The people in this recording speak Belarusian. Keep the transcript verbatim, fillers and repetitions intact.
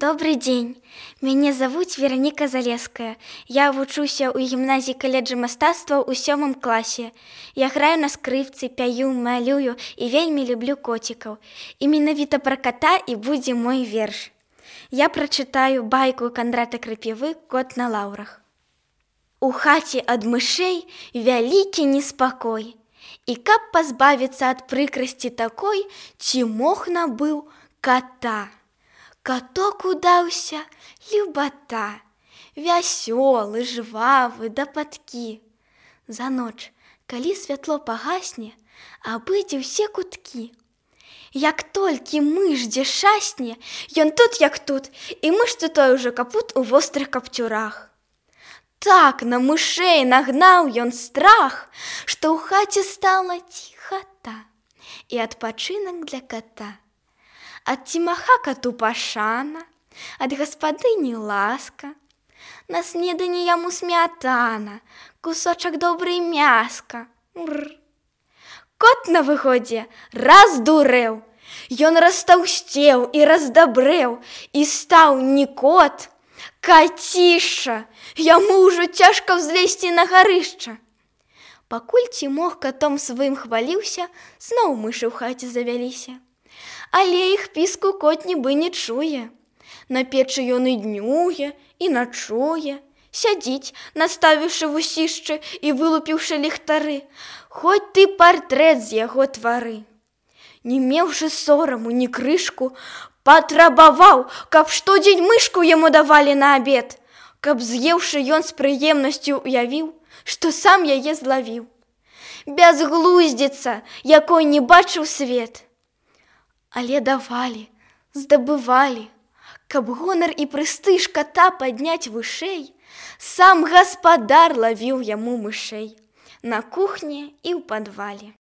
Добрый дзень. Мяне завуць Вераніка Залеская. Я вучуся ў гімназіі каледжа мастацтваў у сёмым класе. Я граю на скрыпцы, пяю, малюю і вельмі люблю коцікаў. І менавіта пра ката і будзе мой верш. Я прачытаю байку Кандрата Крапівы «Кот на лаўрах». У хаце ад мышэй вялікі неспакой. І каб пазбавіцца ад прыкрасці такой, ці мог набыў ката. Каток удаўся любата, вясёлы, жвавы да падкі. За ноч, калі святло пагасне, абыдзе ўсе куткі. Як толькі мыш дзе шасне, ён тут як тут, і мыш той ужо капут у вострых капцюрах. Так на мышэй нагнаў ён страх, што ў хаце стала ціхата і адпачынак для ката. Ад цімаха кату пашана, ад гаспадыні ласка. На снеданне яму смятана, кусочак добрый мяска. Ур. Кот на выходзе раздурэў. Ён растаўсцеў і раздабрэў, і стаў не кот, каціша. Яму ўжо цяжка ўзлезці на гарышча. Пакуль цімох катом сваім хваліўся, зноў мышы ў хаце завяліся. Але іх піску кот нібы не чуе. На печы ён і днюе, і начуе. Сядзіць, наставіўшы вусішчы і вылупіўшы ліхтары. Хоць ты партрэт з яго твары. Не меўшы сораму, ні крышку, патрабаваў, каб штодзень мышку яму давалі на абед. Каб з'еўшы ён з прыемнасцю уявіў, што сам яе злавіў. Бязглуздзіца, якой не бачыў свет. Але давалі, здабывалі, каб гонар і прэстыж ката падняць вышэй, сам гаспадар лавіў яму мышэй на кухні і ў падвале.